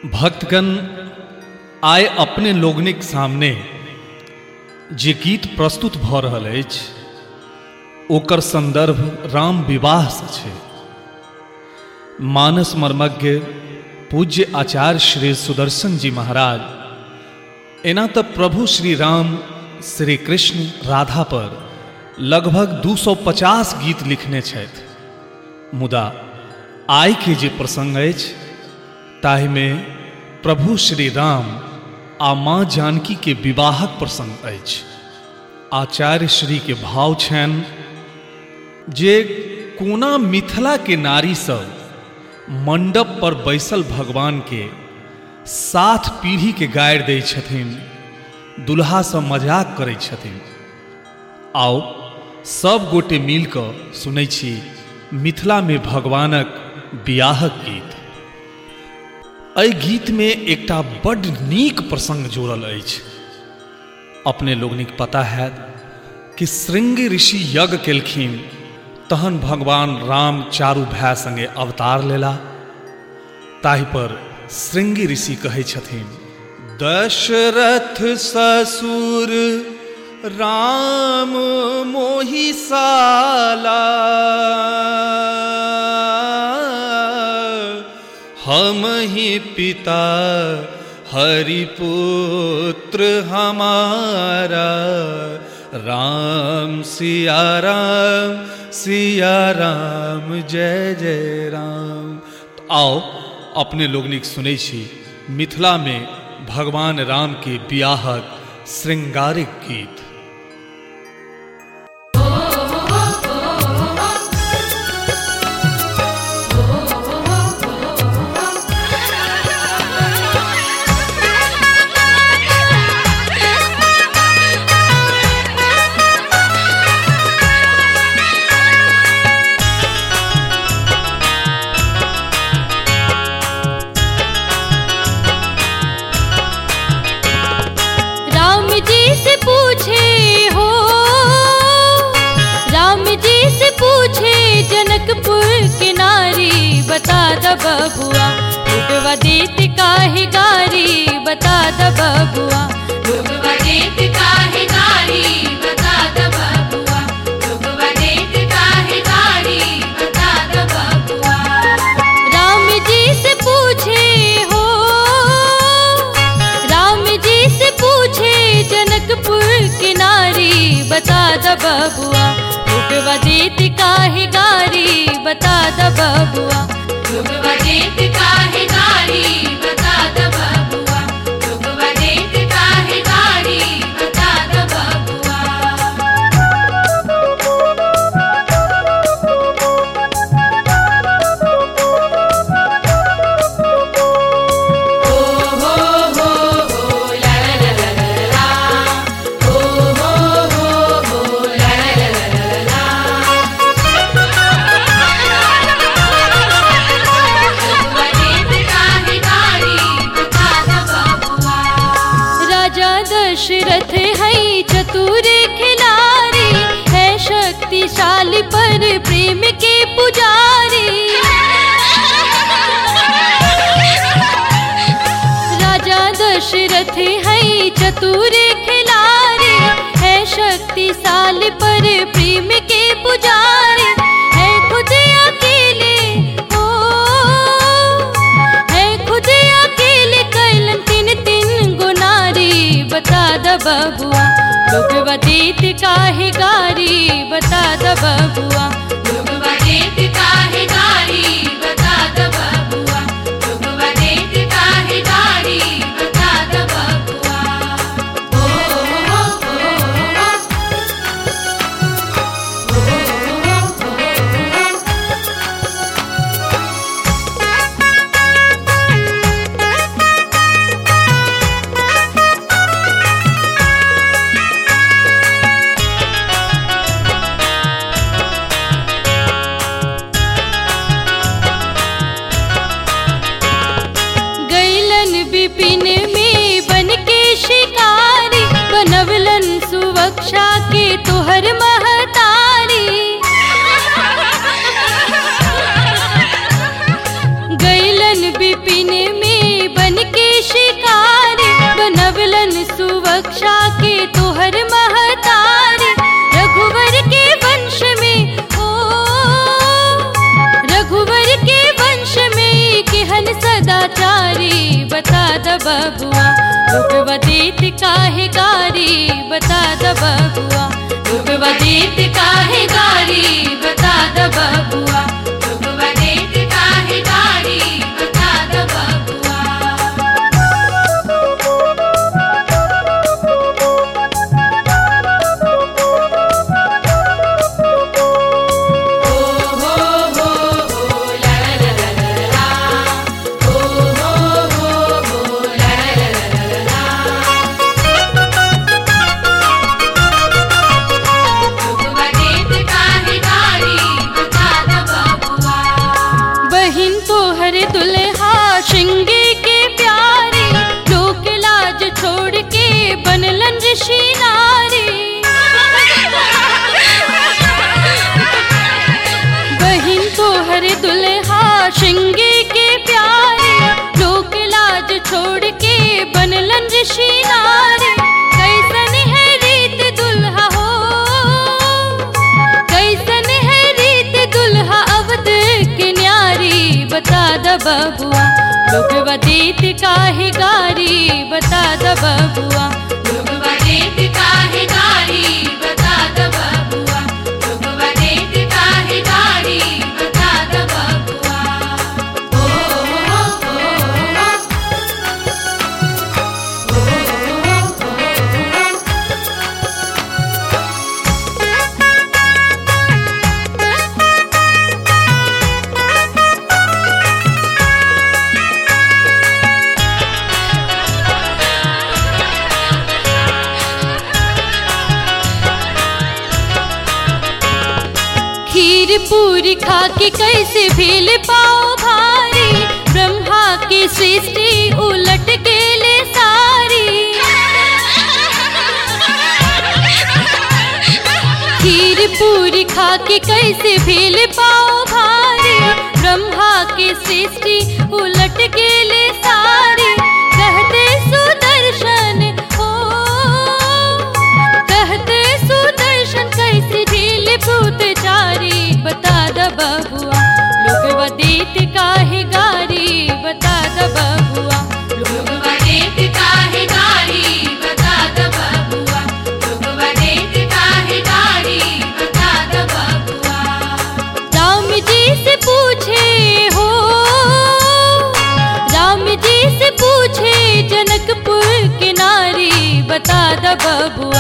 भक्तगण आइ अपने लोगनिक सामने जे गीत प्रस्तुत भऽ रहल अछि ओकर संदर्भ राम विवाह से छै। मानस मर्मज्ञ पूज्य आचार्य श्री सुदर्शन जी महाराज एना तऽ प्रभु श्री राम श्री कृष्ण राधा पर लगभग 250 गीत लिखने छथि, मुदा आइ के जे प्रसंग अछि ताहिमे प्रभु श्री राम आ माँ जानकी के विवाहक प्रसंग अछि। आचार्य श्री के भाव छनि जे कोना मिथिला के नारी सब मंडप पर बैसल भगवान के 7 पीढ़ी के गारि दै छथिन, दुल्हा से मजाक करै छथिन। आओ सब गोटे मिल कऽ सुनै छी मिथिला में भगवानक बियाहक गीत। एहि गीत में एकटा बड्ड नीक प्रसंग जोड़ल अछि। अपने लोगनिक पता है कि श्रृंगी ऋषि यज्ञ केलखिन, तहन भगवान राम चारू भाई संगे अवतार लेला। ताहि पर श्रृंगी ऋषि कहै छथिन, दशरथ ससुर राम मोहि साला, हम ही पिता हरिपुत्र हमारा, राम सिया राम जय जय राम। तो आओ अपने लोगनिक सुनै छी मिथिला में भगवान राम के बियाहक श्रृंगारिक गीत। बता द बबुआ रुगवा देत काहे गारी, बता द बबुआ रुगवा देत काहे गारी, बता द बबुआ रुगवा देत काहे गारी, बता द बबुआ। राम जी से पूछे हो, राम जी से पूछे जनकपुर की नारी, बता द बबुआ रुगवा देत काहे गारी, बता द बबुआ रुगवा देत काहे गारी, बता द बबुआ रुगवा देत काहे गारी, बता द बबुआ। ओ हो ला ला ला ला ला, ओ हो ला ला ला ला ला। दशरथ है चतुर खिलाड़ी, है शक्तिशाली पर प्रेम के पुजारी। राजा दशरथ है चतुर खिलाड़ी, है शक्तिशाली पर प्रेम के पुजारी। है खुद अकेले हो, है खुद अकेले कैलन 3 गो नारी, बता द बबुआ रुगवा देत काहे गारी, बता द बबुआ रुगवा देत काहे गारी, बता द बबुआ रुगवा देत काहे गारी, बता द बबुआ। विपिन में बन के शिकारी, बनवलन सुवक्षा के तोहर महतारी। गैलन विपिन में बन बबुआ लोगवा देत काहे गारी बता द बबुआ लोगवा देत काहे गारी बता द बबुआ लोगवा देत काहे गारी बता द बबुआ। श्रृंगे के प्यारे लोक लाज छोड़ के बनलन ऋषि नारी बहिन तो हरे दुल्हा श्रृंगे के प्यारे लोक लाज छोड़ के बनलन ऋषि नारी। कैसन है रीत दुल्हा हो कैसन है रीत दुल्हा अवध के न्यारी बता द बबुआ लोगवा देत काहे गारी बता द बबुआ लोगवा देत काहे गारी बता द बबुआ लोगवा देत काहे गारी बता द बबुआ। खीर पूरी खा के कैसे भेल पाओ भारी ब्रह्मा की सृष्टि उलट गेले सारी। खीर पूरी खा के कैसे भेल पाओ भारी ब्रह्मा की सृष्टि उलट गेले सारी। कहते सुदर्शन हो कहते सुदर्शन कैसे झेल भूत चारी बता द बबुआ लोगवा देत काहे गारी बता द बबुआ लोगवा देत काहे गारी बता द बबुआ लोगवा देत काहे गारी बता द बबुआ। राम जी से पूछे हो राम जी से पूछे जनकपुर की नारी बता द बबुआ